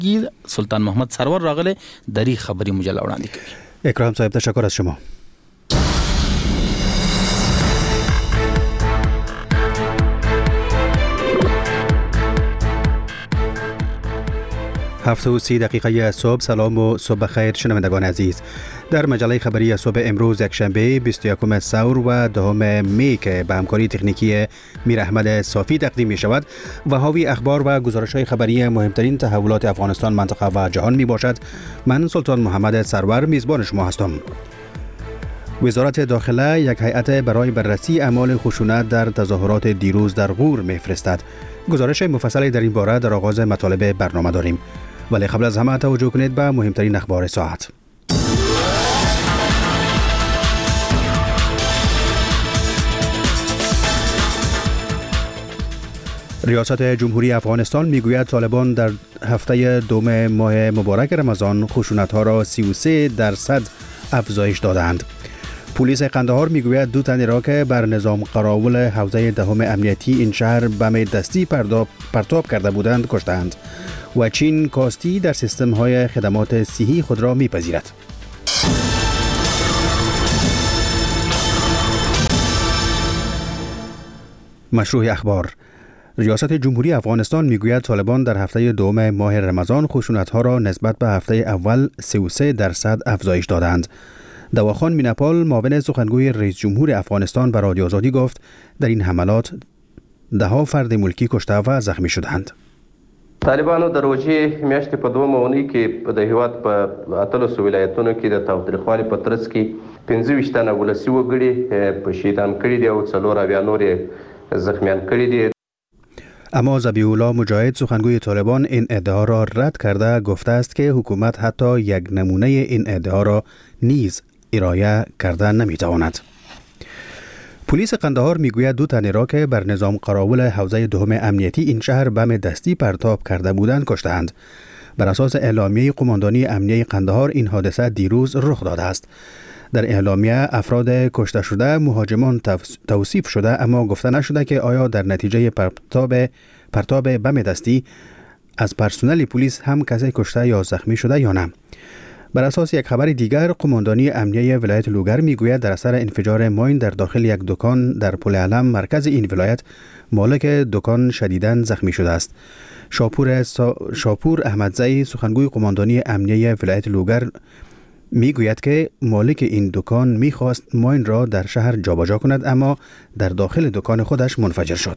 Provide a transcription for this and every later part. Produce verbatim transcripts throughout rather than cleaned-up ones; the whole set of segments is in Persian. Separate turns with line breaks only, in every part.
تکنیکی سلطان محمد سرور راغله دری خبری مجله وړاندې کوي.
اکرام صاحب تشکر از شما. هفت و سی دقیقه صبح. سلام و صبح خیر شنوندگان عزیز. در مجله خبری صبح امروز یکشنبه بیست و یکم ثور و دهم می که به همکاری تکنیکی میر احمد صافی تقدیم می شود و حاوی اخبار و گزارش های خبری مهمترین تحولات افغانستان، منطقه و جهان می باشد. من سلطان محمد سرور میزبان شما هستم. وزارت داخله یک هیئت برای بررسی اعمال خشونت در تظاهرات دیروز در غور میفرستد. گزارش مفصلی در این باره در آغاز مطالب برنامه داریم، ولی قبل از همه توجه کنید به مهمترین اخبار ساعت. ریاست جمهوری افغانستان میگوید طالبان در هفته دوم ماه مبارک رمضان خشونت‌ها را سی و سه درصد افزایش دادند. پلیس قندهار میگوید دو تن را که بر نظام قراول حوزه دهم امنیتی این شهر بم دستی پرتاب کرده بودند کشتند و چین کاستی در سیستم های خدمات صحی خود را میپذیرد. مشروع اخبار. ریاست جمهوری افغانستان میگوید طالبان در هفته دوم ماه رمضان خشونت‌ها را نسبت به هفته اول سی و سه درصد افزایش دادند. دواخان میناپال معاون سخنگوی رئیس جمهور افغانستان به رادیو آزادی گفت در این حملات ده ها فرد ملکی کشته و زخمی شدند.
طالبانو د روژې میاشتې په دوه مونی کې د هیواد په اتلسو ولایتونو کې د تاوتریخوالي په ترڅ کې پنځه ویشت تنه ولسي وګړي په شهیدان کړي دي او څلور اویا نور زخمیان کړي دي.
اما ذبیح الله مجاهد سخنگوی طالبان این ادعا را رد کرده گفته است که حکومت حتی یک نمونه این ادعا را نیز ارائه کرده نمیتواند. پلیس قندهار میگوید دو تن را که بر نظام قراول حوزه دهم امنیتی این شهر بم دستی پرتاب کرده بودند کشتند. بر اساس اعلامیه قماندانی امنیه قندهار این حادثه دیروز رخ داده است. در اعلامیه افراد کشته شده مهاجمان توصیف شده، اما گفته نشده که آیا در نتیجه پرتاب پرتاب بم دستی از پرسنل پلیس هم کسی کشته یا زخمی شده یا نه. بر اساس یک خبر دیگر قماندانی امنیه ولایت لوگر میگوید در اثر انفجار ماین در داخل یک دکان در پل علم مرکز این ولایت مالک دکان شدیداً زخمی شده است. شاپور سا... شاپور احمدزئی سخنگوی قماندانی امنیه ولایت لوگر میگوید که مالک این دکان میخواست ماین را در شهر جابجا کند، اما در داخل دکان خودش منفجر شد.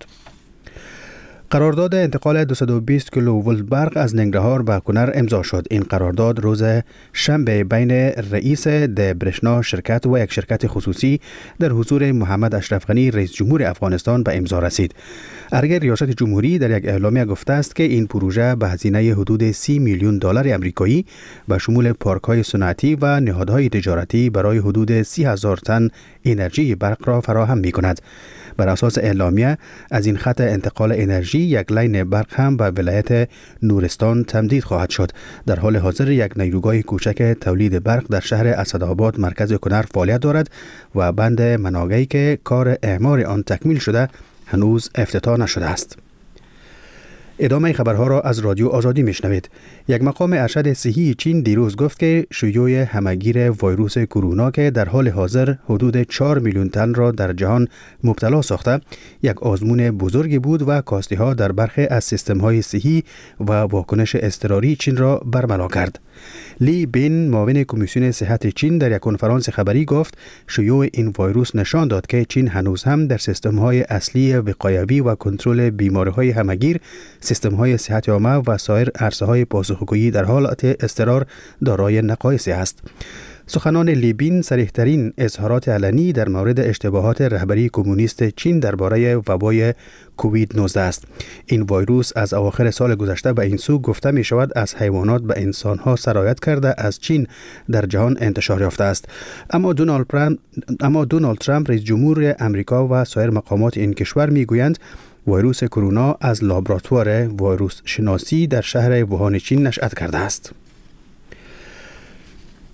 قرارداد انتقال دویست و بیست کیلو ولت برق از ننگرهار به کنر امضا شد. این قرارداد روز شنبه بین رئیس دبرشنا شرکت و یک شرکت خصوصی در حضور محمد اشرف غنی رئیس جمهور افغانستان به امضا رسید. ارگه ریاست جمهوری در یک اعلامیه گفته است که این پروژه به هزینه حدود سی میلیون دلار آمریکایی به شمول پارک‌های صنعتی و نهادهای تجارتی برای حدود سی هزار تن انرژی برق را فراهم می‌کند. بر اساس اعلامیه از این خط انتقال انرژی یک لین برق هم به ولایت نورستان تمدید خواهد شد. در حال حاضر یک نیروگاه کوچک تولید برق در شهر اسدآباد مرکز کنر فعالیت دارد و بند مناگی که کار اعمار آن تکمیل شده هنوز افتتاح نشده است. ادامه خبرها را از رادیو آزادی میشنوید. یک مقام ارشد صحی چین دیروز گفت که شیوع همهگیر ویروس کرونا که در حال حاضر حدود چهار میلیون تن را در جهان مبتلا ساخته یک آزمون بزرگی بود و کاستی ها در برخی از سیستم های صحی و واکنش اضطراری چین را برملا کرد. لی بین معاون کمیسیون صحت چین در یک کنفرانس خبری گفت شیوع این ویروس نشان داد که چین هنوز هم در سیستم های اصلی وقایوی و کنترل بیماری های همهگیر، سیستم های صحت عامه و سایر عرصه های پاسخگویی در حالت اضطرار دارای نقایص است. سخنان لیبین صریح‌ترین اظهارات علنی در مورد اشتباهات رهبری کمونیست چین درباره وبای کووید نوزده است. این ویروس از اواخر سال گذشته به این سو گفته می شود از حیوانات به انسانها سرایت کرده از چین در جهان انتشار یافته است. اما دونالد ترامپ اما دونالد ترامپ رئیس جمهور امریکا و سایر مقامات این کشور می گویند ویروس کرونا از لابراتوار ویروس شناسی در شهر ووهان چین نشأت کرده است.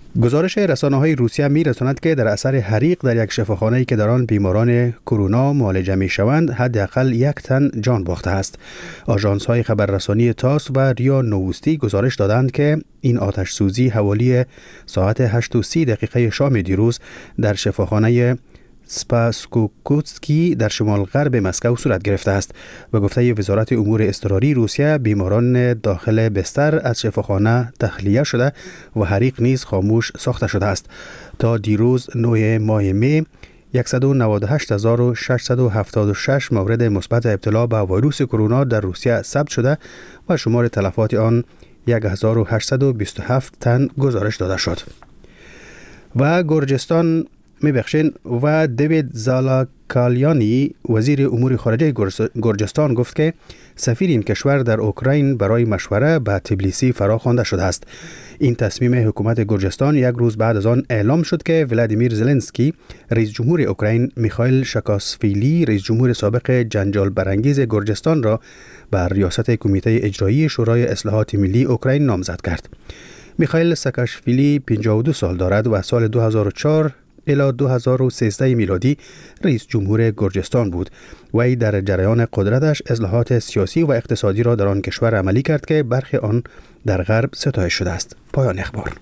گزارش رسانه‌های روسیه می‌رساند که در اثر حریق در یک شفاخانه‌ای که در آن بیماران کرونا معالجه می‌شوند حداقل یک تن جان باخته است. آژانس‌های خبررسانی تاس و ریا نووستی گزارش دادند که این آتش سوزی حوالی ساعت هشت و سی دقیقه شام دیروز در شفاخانه سپاسکوکوتسکی در شمال غرب مسکو صورت گرفته است. به گفته وزارت امور اضطراری روسیه، بیماران داخل بستر از شفاخانه تخلیه شده و حریق نیز خاموش ساخته شده است. تا دیروز نه ماه می صد و نود و هشت هزار و ششصد و هفتاد و شش مورد مثبت ابتلا به ویروس کرونا در روسیه ثبت شده و شمار تلفات آن هزار و هشتصد و بیست و هفت تن گزارش داده شد. و گرجستان میبخشین و دیوید زالاکالیانی وزیر امور خارجه گرجستان گفت که سفیر این کشور در اوکراین برای مشوره به تبلیسی فرا خوانده شده است. این تصمیم حکومت گرجستان یک روز بعد از آن اعلام شد که ولادیمیر زلنسکی رئیس جمهور اوکراین میخائیل شاکاسویلی رئیس جمهور سابق جنجال برانگیز گرجستان را بر ریاست کمیته اجرایی شورای اصلاحات ملی اوکراین نامزد کرد. میخائیل ساکاشویلی پنجاه و دو سال دارد و سال دو هزار و چهار الی دو هزار و سیزده میلادی رئیس جمهور گرجستان بود. وی در جریان قدرتش اصلاحات سیاسی و اقتصادی را در آن کشور عملی کرد که برخی آن در غرب ستایش شده است. پایان اخبار.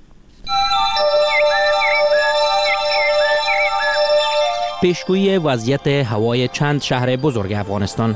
پیشگویی وضعیت هوای چند شهر بزرگ افغانستان.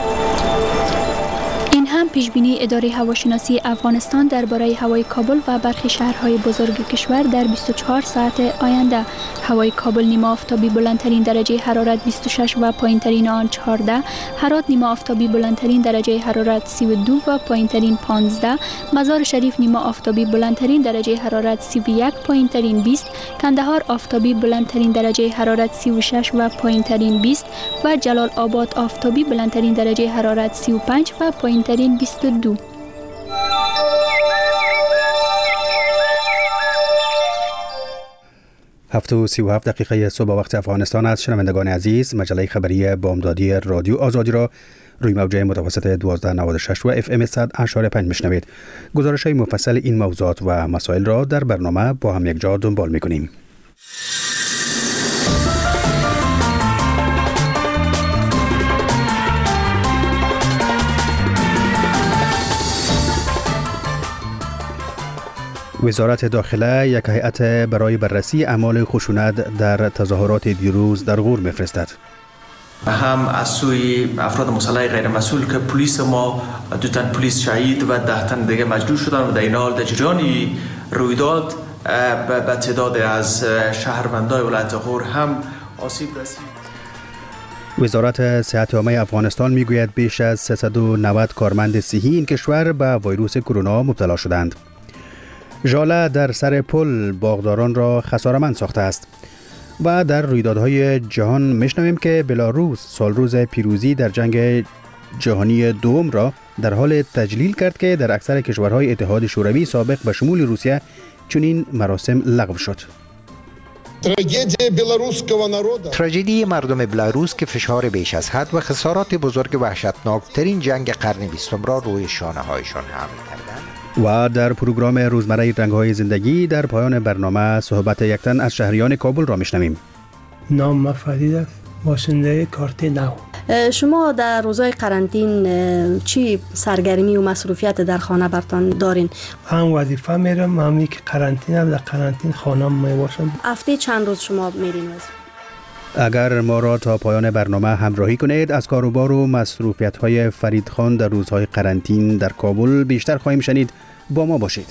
پیشبینی اداره هواشناسی افغانستان درباره هوای کابل و برخی شهرهای بزرگ کشور در بیست و چهار ساعت آینده. هوای کابل نیمه آفتابی بلندترین درجه حرارت بیست و شش و پایینترین آن چهارده، هرات نیمه آفتابی بلندترین درجه حرارت سی و دو و پایینترین پانزده، مزار شریف نیمه آفتابی بلندترین درجه حرارت سی و یک پایینترین بیست، کندهار آفتابی بلندترین درجه حرارت سی و شش و پایینترین بیست و جلال آباد آفتابی بلندترین درجه حرارت سی و پنج و پایینترین بیست و دو.
هفت و سی و هفت دقیقه صبح وقت افغانستان است. شنوندگان عزیز، مجله خبری بامدادی رادیو آزادی را روی موجه متوسط دوازده نود و شش و اف ام صد اشاره پنج میشنوید. گزارش های مفصل این موضوعات و مسائل را در برنامه با هم یک جا دنبال میکنیم. وزارت داخله یک هیئت برای بررسی اعمال خشونت در تظاهرات دیروز در غور میفرستد.
هم از سوی افراد مسلح غیر مسئول که پلیس ما دو تن پلیس شهید و ده تن دیگه مجروح شدن و در این حال در جریان رویداد به تعداد از شهروندان ولایت غور هم آسیب رسید.
وزارت صحت عامه افغانستان میگوید بیش از سیصد و نود کارمند صحی این کشور به ویروس کرونا مبتلا شدند. ژاله در سر پل باغداران را خساره‌مند ساخته است. و در رویدادهای جهان میشنویم که بلاروس سالروز پیروزی در جنگ جهانی دوم را در حال تجلیل کرد که در اکثر کشورهای اتحاد شوروی سابق به شمول روسیه چنین مراسم لغو شد.
تراژدی مردم بلاروس که فشار بیش از حد و خسارات بزرگ وحشتناکترین جنگ قرن بیستم را روی شانه هایشان حمل کردند.
و در پروگرام روزمره رنگ‌های زندگی در پایان برنامه صحبت یک تن از شهریان کابل را میشنویم.
نام ما فرید است، باشنده کارت نو.
شما در روزهای قرنطین چی سرگرمی و مصروفیت در خانه برتان دارین؟
هم وظیفه میرم، هم که قرنطین هم در قرنطین خانم می باشم.
هفته چند روز شما میرین وظیفه؟
اگر ما را تا پایان برنامه همراهی کنید از کاروبار و مصروفیت‌های فرید خان در روزهای قرنطین در کابل بیشتر خواهیم شنید. با ما باشید.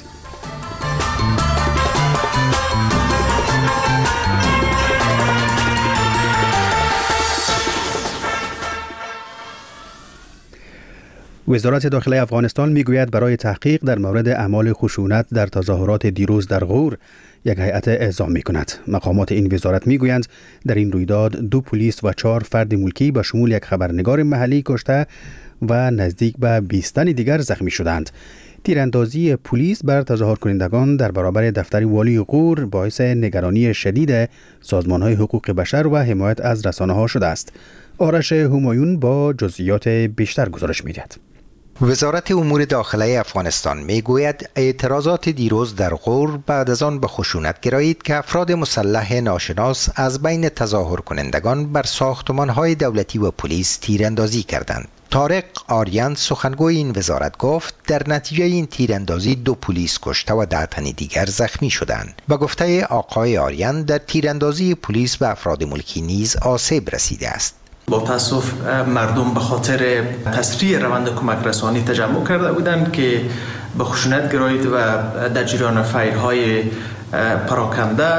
وزارت داخله افغانستان میگوید برای تحقیق در مورد اعمال خشونت در تظاهرات دیروز در غور یک هیئت اعزام می کند. مقامات این وزارت می گویند در این رویداد دو پلیس و چهار فرد ملکی به شمول یک خبرنگار محلی کشته و نزدیک به بیست تن دیگر زخمی شدند. تیراندازی پلیس بر تظاهر کنندگان در برابر دفتر والی غور باعث نگرانی شدید سازمان‌های حقوق بشر و حمایت از رسانه‌ها شده است. آرش همایون با جزئیات بیشتر گزارش می‌دهد.
وزارت امور داخلی افغانستان میگوید اعتراضات دیروز در غور بعد از آن به خشونت گرایید که افراد مسلح ناشناس از بین تظاهر کنندگان بر ساختمان‌های دولتی و پلیس تیراندازی کردند. طارق آریان سخنگوی این وزارت گفت در نتیجه این تیراندازی دو پلیس کشته و ده تن دیگر زخمی شدند. به گفته آقای آریان در تیراندازی پلیس به افراد ملکی نیز آسیب رسیده است.
با تاسف مردم به خاطر تسریع روند کمک رسانی تجمع کرده بودند که به خشونت گرایید و در جریان فایرهای پراکنده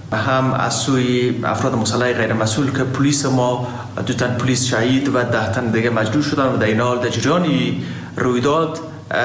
هم از سوی افراد مسلح غیر مسئول که پلیس ما دو تن پلیس شهید و ده تن دیگه مجروح شدن و در این حال در جریان رویداد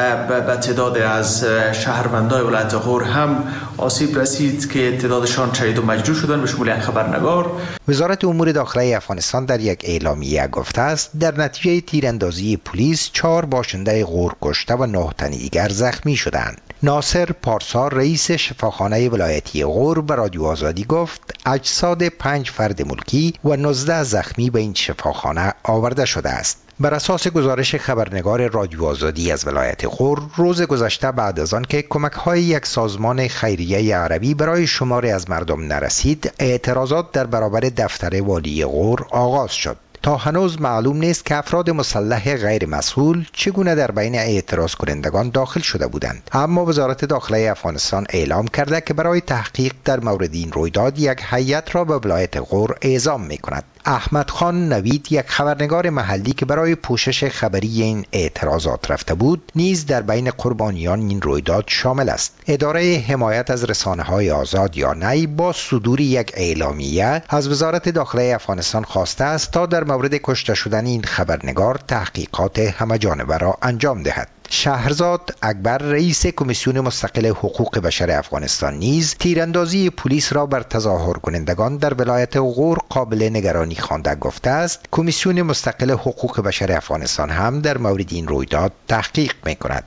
به تعداد از شهروندان ولایت غور هم آسیب رسید که تعدادشان شهید و مجروح شدن به شمول یک خبرنگار.
وزارت امور داخلی افغانستان در یک اعلامیه گفته است در نتیجه تیراندازی پلیس چهار باشنده غور کشته و نه تن دیگر زخمی شدند. ناصر پارسا رئیس شفاخانه ولایتی غور به رادیو آزادی گفت اجساد پنج فرد ملکی و نوزده زخمی به این شفاخانه آورده شده است. بر اساس گزارش خبرنگار رادیو آزادی از ولایت غور روز گذشته بعد از آن که کمک‌های یک سازمان خیریه عربی برای شماری از مردم نرسید، اعتراضات در برابر دفتر والی غور آغاز شد. تا هنوز معلوم نیست که افراد مسلح غیر مسئول چگونه در بین اعتراض کنندگان داخل شده بودند، اما وزارت داخلی افغانستان اعلام کرده که برای تحقیق در مورد این رویداد یک هیئت را به ولایت غور اعزام می‌کند. احمد خان نوید، یک خبرنگار محلی که برای پوشش خبری این اعتراضات رفته بود، نیز در بین قربانیان این رویداد شامل است. اداره حمایت از رسانه‌های آزاد یا نی با صدور یک اعلامیه از وزارت داخلی افغانستان خواسته است تا در مورد کشته شدن این خبرنگار تحقیقات همه‌جانبه را انجام دهد. شهرزاد اکبر رئیس کمیسیون مستقل حقوق بشر افغانستان نیز تیراندازی پلیس را بر تظاهر کنندگان در ولایت غور قابل نگرانی خوانده گفته است کمیسیون مستقل حقوق بشر افغانستان هم در مورد این رویداد تحقیق می‌کند.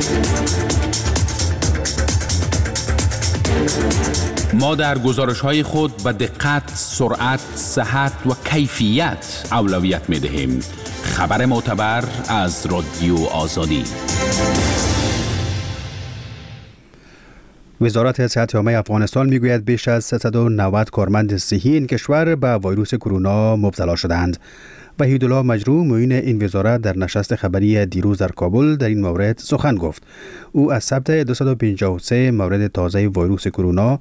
ما در گزارش‌های خود به دقت، سرعت، صحت و کیفیت اولویت می‌دهیم. خبر معتبر از رادیو آزادی.
وزارت صحت عامه افغانستان میگوید بیش از سیصد و نود کارمند صحی این کشور به ویروس کرونا مبتلا شدند. وحیدالله مجروح معین این وزارت در نشست خبری دیروز در کابل در این مورد سخن گفت. او از ثبت دویست و پنجاه و سه مورد تازه ویروس کرونا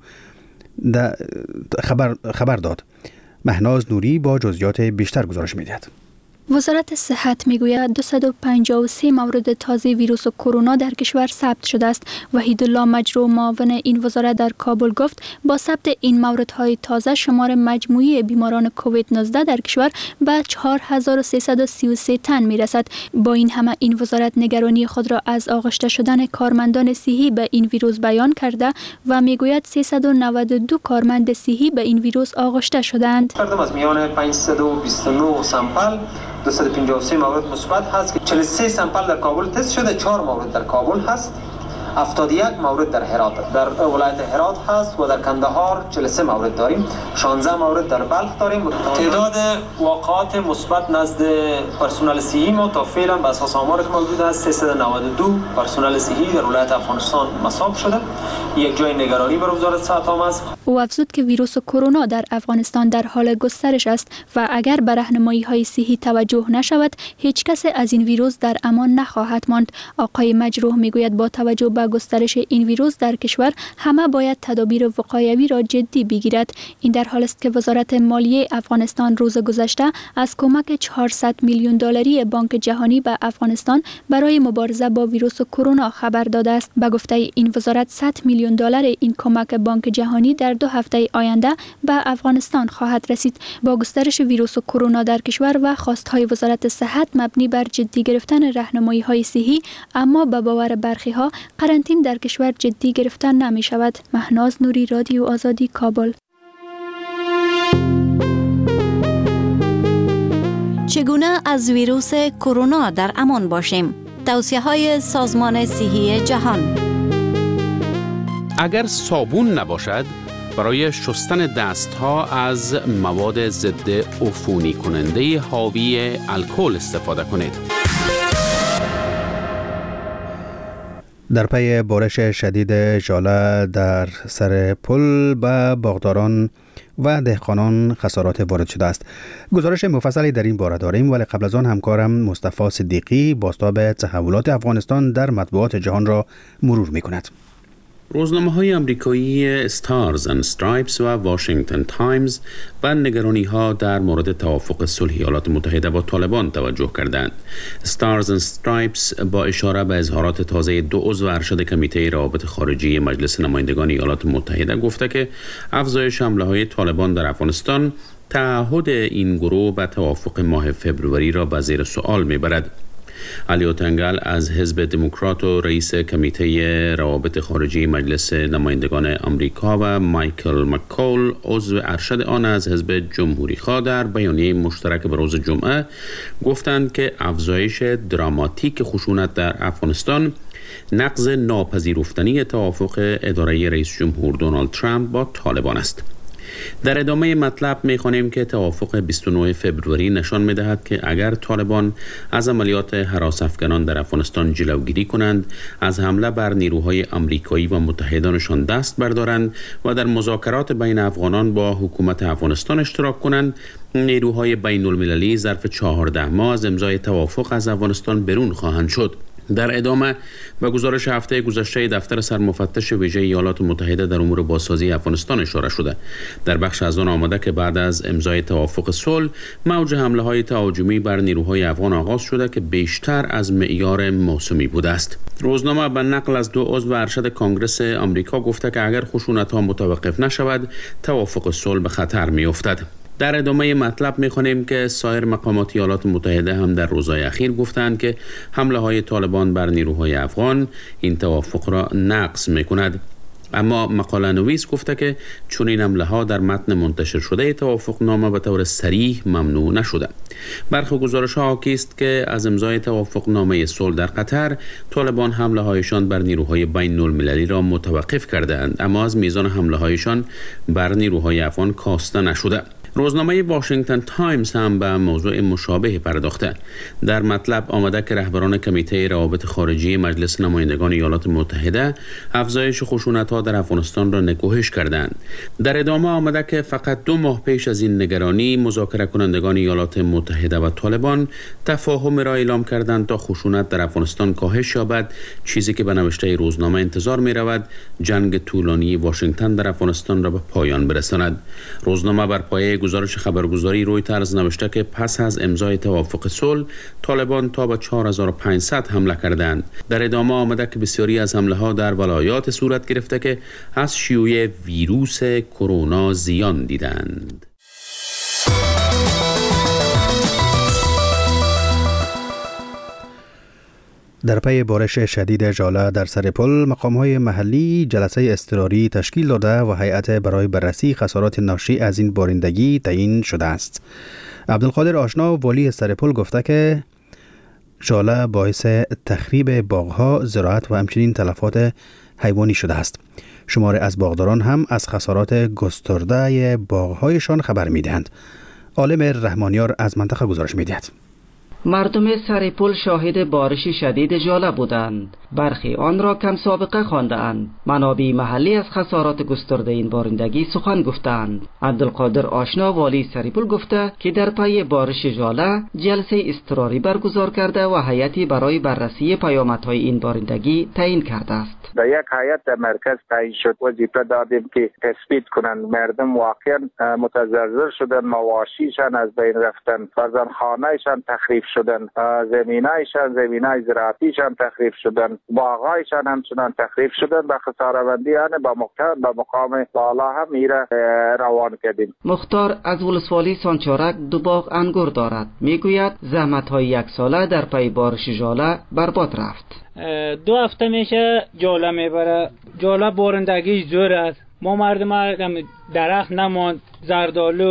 خبر خبر داد. مهناز نوری با جزئیات بیشتر گزارش می‌دهد.
وزارت صحت میگوید دویست و پنجاه و سه مورد تازه ویروس کرونا در کشور ثبت شده است. وحیدالله مجروح معاون این وزارت در کابل گفت با ثبت این موردهای تازه شمار مجموعی بیماران کووید نوزده در کشور به چهار هزار و سیصد و سی و سه تن میرسد. با این همه این وزارت نگرانی خود را از آغشته شدن کارمندان صحی به این ویروس بیان کرده و میگوید سیصد و نود و دو کارمند صحی به این ویروس آغشته شدند.
از میان پانصد و بیست و نه سامپل دویست و پنجاه و سه مورد مثبت هست که چهل و سه سامپل در کابل تست شده، چهار مورد در کابل هست، هفتاد و یک مورد در هرات در ولایت هرات هست و در کندهار چهل و سه مورد داریم، شانزده مورد در بلخ داریم. تعداد واقعات مثبت نزد پرسنل صحی ما تا فعلا بر اساس آماری که موجود است سیصد و نود و دو پرسنل صحی در ولایت افغانستان مصاب شده. یک جای نگرانی برای وزارت صحت عامه است.
او افزود که ویروس کرونا در افغانستان در حال گسترش است و اگر به راهنمایی‌های صحی توجه نشود هیچ کس از این ویروس در امان نخواهد ماند. آقای مجروح میگوید با توجه به گسترش این ویروس در کشور همه باید تدابیر وقایوی را جدی بگیرد. این در حالی است که وزارت مالیه افغانستان روز گذشته از کمک چهارصد میلیون دلاری بانک جهانی به افغانستان برای مبارزه با ویروس کرونا خبر داده است. به گفته این وزارت صد میلیون دلار این کمک بانک جهانی در دو هفته آینده به افغانستان خواهد رسید. با گسترش ویروس کرونا در کشور و خواستهای وزارت صحت مبنی بر جدی گرفتن راهنمایی‌های صحی، اما به باور برخی‌ها قرنطینه در کشور جدی گرفتن نمی شود. مهناز نوری، رادیو آزادی، کابل.
چگونه از ویروس کرونا در امان باشیم؟ توصیه‌های سازمان صحی جهان.
اگر صابون نباشد برای شستن دستها از مواد ضد عفونی کننده حاوی الکل استفاده کنید.
در پی بارش شدید ژاله در سر پل به باغداران و دهقانان خسارات وارد شده است. گزارش مفصلی در این باره داریم، ولی قبل از آن همکارم مصطفی صدیقی بازتاب تحولات افغانستان در مطبوعات جهان را مرور می‌کند.
روزنامه‌های آمریکایی استارز اند استرایپس و واشنگتن تایمز به نگرانی‌ها در مورد توافق صلح ایالات متحده با طالبان توجه کردند. استارز اند استرایپس با اشاره به اظهارات تازه دو عضو ارشد کمیته روابط خارجی مجلس نمایندگان ایالات متحده گفته که افزایش حمله‌های طالبان در افغانستان تعهد این گروه به توافق ماه فبروری را به زیر سوال می‌برد. الیوت انگل از حزب دموکرات و رئیس کمیته روابط خارجی مجلس نمایندگان آمریکا و مایکل مکول عضو ارشد آن از حزب جمهوری خواه در بیانیه مشترک به روز جمعه گفتند که افزایش دراماتیک خشونت در افغانستان نقض ناپذیرفتنی توافق اداره رئیس جمهور دونالد ترامپ با طالبان است. در ادامه مطلب می‌خوانیم که توافق بیست و نه فبروری نشان می‌دهد که اگر طالبان از عملیات هراس‌افکنان در افغانستان جلوگیری کنند، از حمله بر نیروهای آمریکایی و متحدانشان دست بردارند و در مذاکرات بین افغانان با حکومت افغانستان اشتراک کنند، نیروهای بین‌المللی ظرف چهارده ماه از امضای توافق از افغانستان برون خواهند شد. در ادامه به گزارش هفته گذشته دفتر سرمفتش ویژه ایالات متحده در امور بازسازی افغانستان اشاره شده. در بخش از آن آمده که بعد از امضای توافق صلح موج حمله‌های تهاجمی بر نیروهای افغان آغاز شده که بیشتر از معیار موسمی بوده است. روزنامه به نقل از دو عضو ارشد کانگرس آمریکا گفته که اگر خشونت‌ها متوقف نشود، توافق صلح به خطر می‌افتد. در ادامه مطلب می‌خوانیم که سایر مقامات ایالات متحده هم در روزهای اخیر گفتند که حمله‌های طالبان بر نیروهای افغان این توافق را نقض می‌کند. اما مقاله نویس گفته که چون این حمله‌ها در متن منتشر شده توافق نامه به طور صریح ممنوع نشده. برخی گزارش‌ها حاکی است که از امضای توافق نامه صلح در قطر طالبان حمله‌هایشان بر نیروهای بین‌المللی را متوقف کرده‌اند، اما از میزان حمله‌هایشان بر نیروهای افغان کاسته نشده. روزنامه واشنگتن تایمز هم به موضوع مشابه پرداخته. در مطلب آمده که رهبران کمیته روابط خارجی مجلس نمایندگان ایالات متحده افزایش خشونت‌ها در افغانستان را نکوهش کردند. در ادامه آمده که فقط دو ماه پیش از این نگرانی مذاکره کنندگان ایالات متحده و طالبان تفاهم را اعلام کردند تا خشونت در افغانستان کاهش یابد، چیزی که به نوشته روزنامه انتظار می رود جنگ طولانی واشنگتن در افغانستان را به پایان برساند. روزنامه بر پایه گزارش خبرگزاری رویترز نوشته که پس از امضای توافق صلح طالبان تا به چهار هزار و پانصد حمله کردند. در ادامه آمده که بسیاری از حمله ها در ولایات صورت گرفته که از شیوع ویروس کرونا زیان دیدند.
در پی بارش شدید ژاله در سر پل، مقام‌های محلی جلسه اضطراری تشکیل داده و هیئت برای بررسی خسارات ناشی از این بارندگی تعیین شده است. عبدالقادر آشنا والی سر پل گفته که ژاله باعث تخریب باغ‌ها، زراعت و همچنین تلفات حیوانی شده است. شماری از باغداران هم از خسارات گسترده باغ‌هایشان خبر می‌دهند. عالم رحمانیار از منطقه گزارش می‌دهد.
مردم سر پل شاهد بارش شدید ژاله بودند. برخی آن را کم سابقه خواندند. منابع محلی از خسارات گسترده این بارندگی سخن گفتند. عبدالقادر آشنا والی سر پل گفته که در پی بارش ژاله جلسه اضطراری برگزار کرده و هیئتی برای بررسی پیامدهای این بارندگی تعیین کرده است.
در یک هیئت در مرکز تعیین شد، وظیفه دادیم که تثبیت کنند مردم واقعا متضرر شدن، مواشیشان از بین رفتن، فرزندخانه‌شان تخریب شدن، زمینایشان زمینای زراعتیشان تخریب شدن، باغایشان همچنان تخریب شدن. به خساره‌بندی آن با مقام با مقام بالا هم میره روان کردیم.
مختار از ولسوالی سانچارک دو باغ انگور دارد. میگوید زحمت‌های یک ساله در پی بارش ژاله برباد رفت.
دو هفته میشه ژاله میبره. ژاله بارندگی زور است. ما مردم درخت نماند، زردالو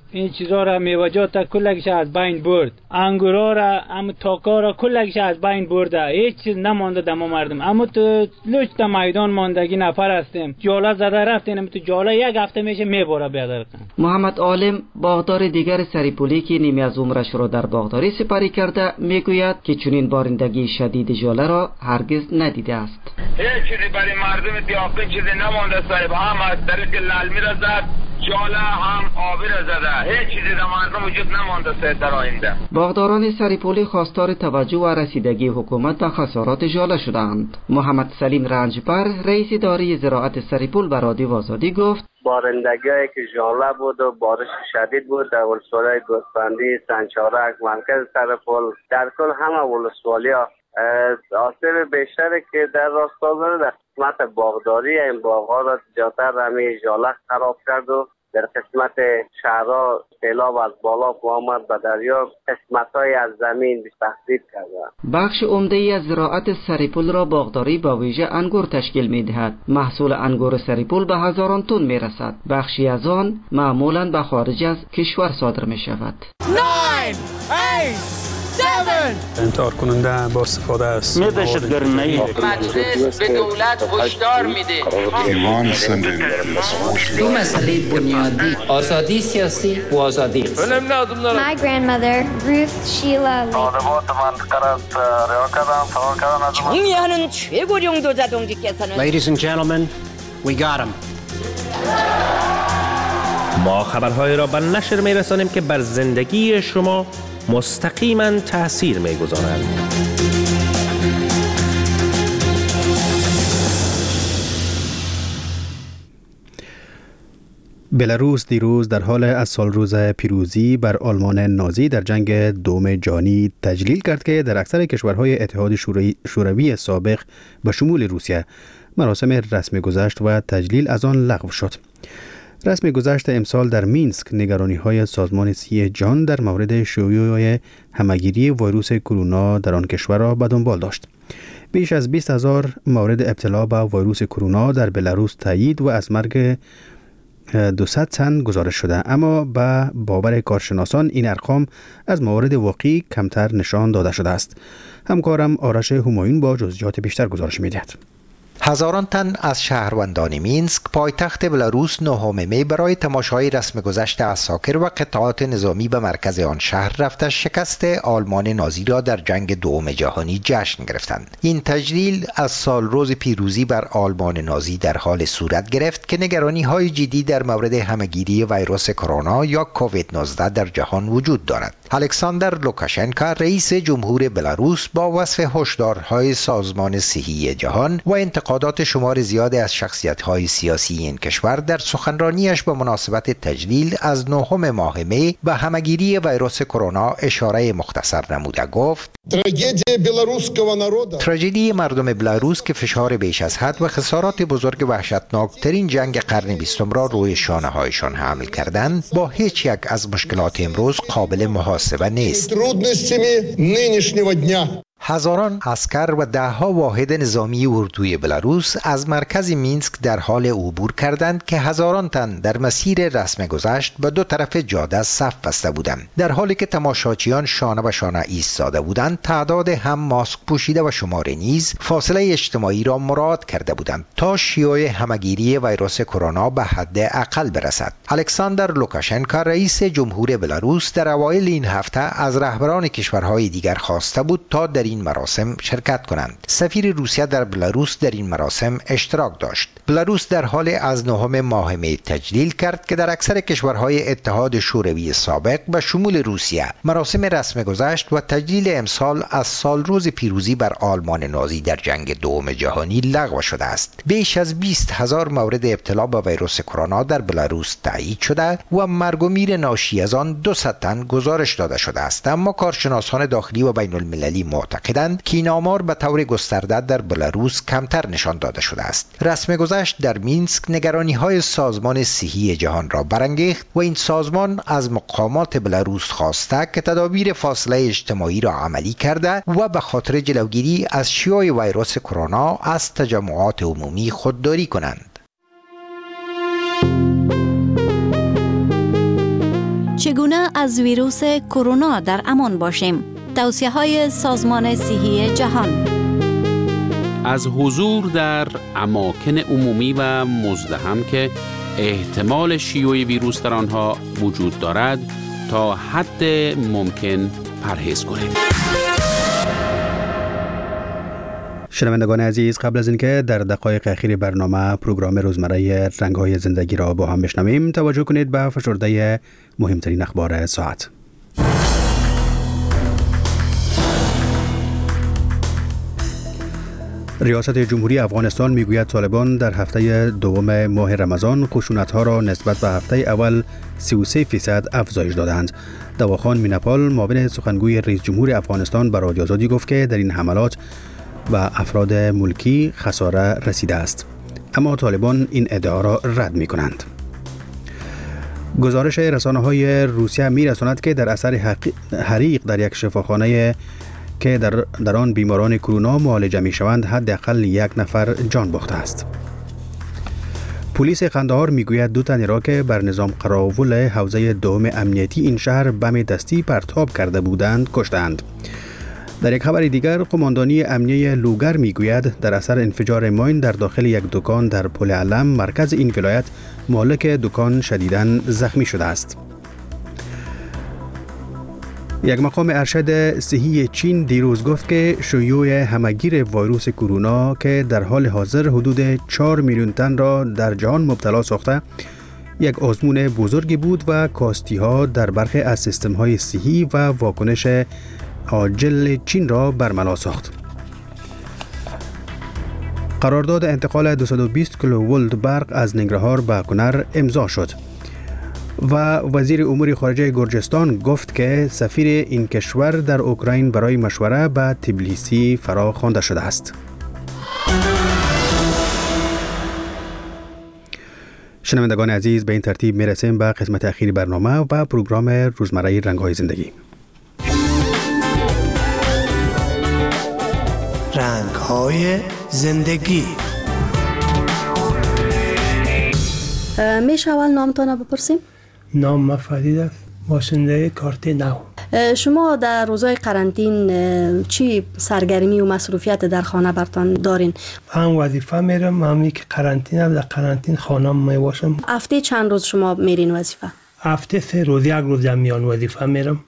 این چیزا را میوجات کلگش از بین برد، انگورا را ام تاکا را کلگش از بین برده، هیچ چیز نمانده دم مردم. اما تو لشت میدان ماندگی نفر هستیم، جاله زده رفتیم تو جاله یک هفته میشه میبره بیادر کن.
محمد عالم باغدار دیگر سریپولی که نیمی از عمرش را در باغداری سپری کرده میگوید که چنین بارندگی شدید ژاله را هرگز ندیده است.
هیچ چیزی برای مردم دیافه چیزی نمانده صاحب، هم از طریق للمی را زد، جاله هم آبی را زده، هیچ چیزی در مردم وجود نمانده صاحب در آینده.
باغداران سریپولی خواستار توجه و رسیدگی حکومت به خسارات ژاله شدند. محمد سلیم رنجبر رئیس اداره زراعت سریپول به رادیو آزادی گفت
بارندگی که ژاله بود و بارش شدید بود در ولسوالی گوسفندی، سنچارک، مرکز سریپول، در کل همه ولسوالیا آسیب بیشتری که در راستا داره در قسمت باغداری این باغ‌ها را زیادتر همین ژاله خراب کرد و در قسمت شهرها سیلاب از بالا آمد به دریا، قسمت‌های از زمین تخریب کرد.
بخش عمده‌ای از زراعت سریپول را باغداری با ویژه انگور تشکیل می‌دهد. محصول انگور سریپول به هزاران تن می‌رسد. بخشی از آن معمولاً به خارج از کشور صادر می‌شود.
انتحار کننده با استفاده است.
مجلس به دولت هشدار میده.
دو مسئله بنیادی، آزادی سیاسی و آزادی اقتصادی.
My grandmother, Ruth Sheila Lee.
정의하는 최고령 도자동지께서는
Ladies and gentlemen, we got him.
ما خبرهای را به نشر میرسانیم که بر زندگی شما مستقیما تأثیر می‌گذارند.
بلاروس دیروز در حال از سال روز پیروزی بر آلمان نازی در جنگ دوم جهانی تجلیل کرد که در اکثر کشورهای اتحاد شوروی سابق به شمول روسیه مراسم رسم گذشت و تجلیل از آن لغو شد. رسم گذشت امسال در مینسک نگرانی‌های سازمان صحی جهان در مورد شیوع همه‌گیری ویروس کرونا در آن کشور را به دنبال داشت. بیش از بیست هزار مورد ابتلا به ویروس کرونا در بلاروس تایید و از مرگ دویست تن گزارش شده، اما به باور کارشناسان این ارقام از موارد واقعی کمتر نشان داده شده است. همکارم آرش همایون با جزئیات بیشتر گزارش می‌دهد.
هزاران تن از شهروندان مینسک پایتخت بلاروس نهم می برای تماشای رسم گذشت عساکر و قطعات نظامی به مرکز آن شهر رفته شکست آلمان نازی را در جنگ دوم جهانی جشن گرفتند. این تجلیل از سال روز پیروزی بر آلمان نازی در حال صورت گرفت که نگرانی های جدی در مورد همه‌گیری ویروس کرونا یا کووید نوزده در جهان وجود دارد. الکساندر لوکاشنکا رئیس جمهور بلاروس با وصف هشدارهای سازمان صحی جهان و انتقادات شمار زیاد از شخصیت‌های سیاسی این کشور در سخنرانیش به مناسبت تجلیل از نهم ماه می به همه‌گیری ویروس کرونا اشاره مختصر نموده گفت: تراژدی مردم بلاروس که فشار بیش از حد و خسارات بزرگ وحشتناکترین جنگ قرن بیستم را روی شانه‌هایشان حمل کردند با هیچ یک از مشکلات امروز قابل محاسبه نیست. هزاران عسکر و دهها واحد نظامی اردوی بلاروس از مرکز مینسک در حال عبور کردند که هزاران تن در مسیر رسم گذشت به دو طرف جاده صف بسته بودند. در حالی که تماشاچیان شانه به شانه ایستاده بودند، تعداد هم ماسک پوشیده و شماره نیز فاصله اجتماعی را مراعات کرده بودند تا شیوع همه‌گیری ویروس کرونا به حد اقل برسد. الکساندر لوکاشنکا رئیس جمهور بلاروس در اوایل این هفته از رهبران کشورهای دیگر خواسته بود تا در این مراسم شرکت کنند. سفیر روسیه در بلاروس در این مراسم اشتراک داشت. بلاروس در حال از نهم ماه می تجلیل کرد که در اکثر کشورهای اتحاد شوروی سابق به شمول روسیه مراسم رسم گذشت و تجلیل امسال از سال روز پیروزی بر آلمان نازی در جنگ دوم جهانی لغو شده است. بیش از بیست هزار مورد ابتلا به ویروس کرونا در بلاروس تایید شده و مرگ و میر ناشی از آن دویست تن گزارش داده شده است، اما کارشناسان داخلی و بین المللی معتقدند که این آمار به طور گسترده در بلاروس کمتر نشان داده شده است. رسم گذشت در مینسک نگرانی‌های سازمان صحی جهان را برانگیخت و این سازمان از مقامات بلاروس خواسته که تدابیر فاصله اجتماعی را عملی کرده و به خاطر جلوگیری از شیوع ویروس کرونا از تجمعات عمومی خودداری کنند.
چگونه از ویروس کرونا در امان باشیم؟ توصیه های سازمان صحی جهان.
از حضور در اماکن عمومی و مزدحم که احتمال شیوع ویروس در آنها وجود دارد تا حد ممکن پرهیز کنیم.
شنوندگان عزیز، قبل از اینکه در دقایق اخیر برنامه پروگرام روزمره رنگ‌های زندگی را با هم بشنویم، توجه کنید به فشرده مهمترین اخبار ساعت. ریاست جمهوری افغانستان میگوید طالبان در هفته دوم ماه رمضان خشونت‌ها را نسبت به هفته اول سی و سه فیصد افزایش دادند. دواخان میناپال معاون سخنگوی رئیس جمهور افغانستان به رادیو آزادی گفت که در این حملات و افراد ملکی خساره رسیده است، اما طالبان این ادعا را رد می کنند. گزارش رسانه‌های روسیه می رساند که در اثر حریق در یک شفاخانه که در, در آن بیماران کرونا معالجه می شوند حداقل یک نفر جان باخته است. پلیس قندهار می گوید دو تن را که بر نظام قراول حوزه دوم امنیتی این شهر بم دستی پرتاب کرده بودند کشتند. در یک خبر دیگر، قماندانی امنیه لوگر میگوید در اثر انفجار ماین در داخل یک دکان در پل علم مرکز این ولایت مالک دکان شدیداً زخمی شده است. یک مقام ارشد صحی چین دیروز گفت که شیوع همگیر ویروس کرونا که در حال حاضر حدود چهار میلیون تن را در جهان مبتلا ساخته یک آزمون بزرگی بود و کاستی ها در برخی از سیستم های صحی و واکنش عاجل چین را برملا ساخت. قرارداد انتقال دویست و بیست کیلوولت برق از ننگرهار به کنر امضا شد و وزیر امور خارجه گرجستان گفت که سفیر این کشور در اوکراین برای مشوره به تبلیسی فرا خوانده شده است. شنوندگان عزیز، به این ترتیب میرسیم به قسمت اخیر برنامه و پروگرام روزمره رنگ‌های زندگی.
رنگ‌های زندگی.
میشه اول نامتان بپرسیم؟
نام ما فرید است، باشنده کارت نو.
شما در روزهای قرنطین چی سرگرمی و مصروفیت در خانه برتان دارین؟
هم وظیفه میرم، همی که قرنطین است، در قرنطین خانم می باشم.
هفته چند روز شما میرین وظیفه؟
هفته سه روز، یک روز میان وظیفه میرم.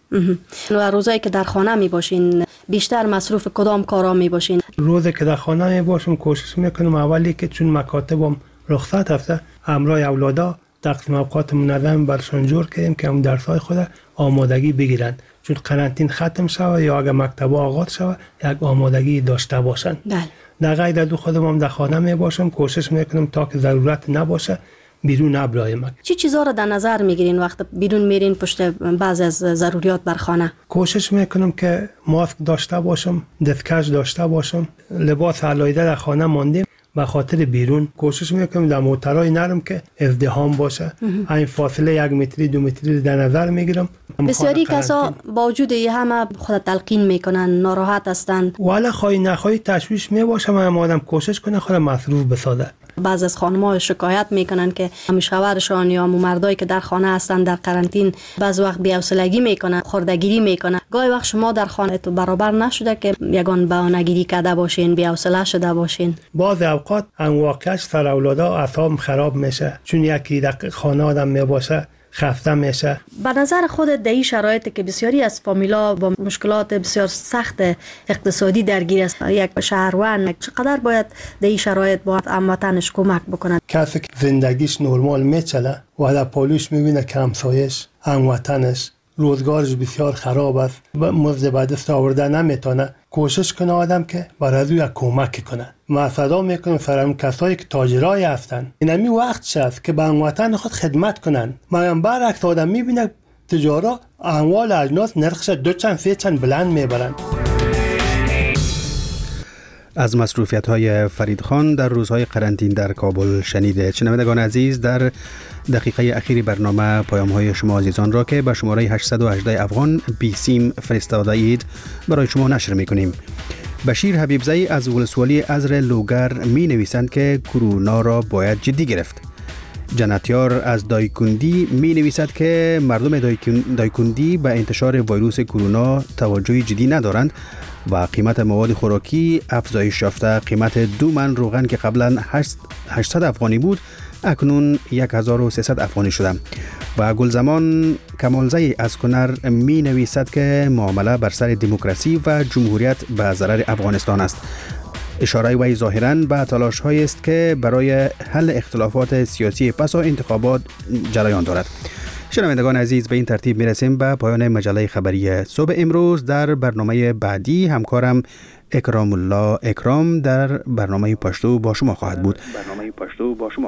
و روزایی که در خانه می باشین بیشتر مصروف کدام کارا می باشین؟
روزی که در خانه می باشم کوشش میکنم اولی که چون مکاتبم رخصت هفته همراه اولادا تقسیم اوقات منظم برشان جور کردیم که هم درسای خود آمادگی بگیرن، چون قرنطین ختم شوه یا اگر مکتب آغاز شوه یک آمادگی داشته باشن.
بله.
در غیر دو خودم هم در خانه می باشم، کوشش میکنم تا که ضرورت نباشه بیرون نبرایم.
چی چیزا رو در نظر میگیرین وقت بیرون میرین پشت بعض از ضروریات بر خانه؟
کوشش میکنم که ماسک داشته باشم، دستکش داشته باشم، لباس علایده در خانه ماندیم به خاطر بیرون. کوشش میکنم در موترهای نرم که ازدحام باشه، این فاصله یک متری دو متری در نظر میگیرم.
بسیاری کسا با وجود این همه خود تلقین میکنن، ناراحت هستن.
والا خواهی نخواهی تشویش میباشم، اما آدم کوشش کنه خود مصروف بسازه.
بعض از خانم‌ها شکایت میکنن که شوهرشان یا مردایی که در خانه هستن در قرنطین بعض وقت بی‌حوصلگی میکنن، خردگیری میکنن. گاهی وقت شما در خانه تو برابر نشده که یگان بهانه‌گیری کرده باشین، بی‌حوصله شده باشین؟
بعض اوقات ان واقعش سر اولادا اعصاب خراب میشه، چون یکی در خانه آدم میباشه خسته میشه.
به نظر خودت در این شرایطی که بسیاری از فامیلا با مشکلات بسیار سخت اقتصادی درگیر است، یک شهروند چقدر باید در این شرایط با هموطنش کمک بکنه؟
کسی که زندگیش نرمال میچله و در پالوش میبینه که همسایش هموطنش روزگارش بسیار خراب است، مزد به دست آورده نمیتونه، کوشش کنه آدم که برای او یک کمک کنه. ما صدا میکنم سر کسایی که تاجرای هستن، اینمی وقت هست که به هموطن خود خدمت کنن. من برعکس آدم میبینه تجارا اموال اجناس نرخش دو چند سه چند بلند میبرن.
از مصروفیت های فرید خان در روزهای قرنطین در کابل شنیده. شنوندگان عزیز، در دقیقه اخیر برنامه پیام های شما عزیزان را که به شماره هشتصد و هجده افغان بیسیم فرستاده اید برای شما نشر میکنیم. بشیر حبیبزئی از ولسوالی ازر لوگر می نویسند که کرونا را باید جدی گرفت. جنتیار از دایکندی می نویسد که مردم دایکندی به انتشار ویروس کرونا توجه جدی ندارند و قیمت مواد خوراکی افزایش یافته. قیمت دو من روغن که قبلا هشتصد افغانی بود اکنون هزار و سیصد افغانی شده. و گلزمان کمالزی از کنر می نویسد که معامله بر سر دموکراسی و جمهوریت به ضرر افغانستان است. اشاره وی ظاهراً به تلاش هایی است که برای حل اختلافات سیاسی پس از انتخابات جریان دارد. شنوندگان عزیز، به این ترتیب می رسیم به پایان مجله خبری صبح امروز. در برنامه بعدی همکارم اکرام الله اکرام در برنامه پشتو با شما خواهد بود. برنامه پشتو با شما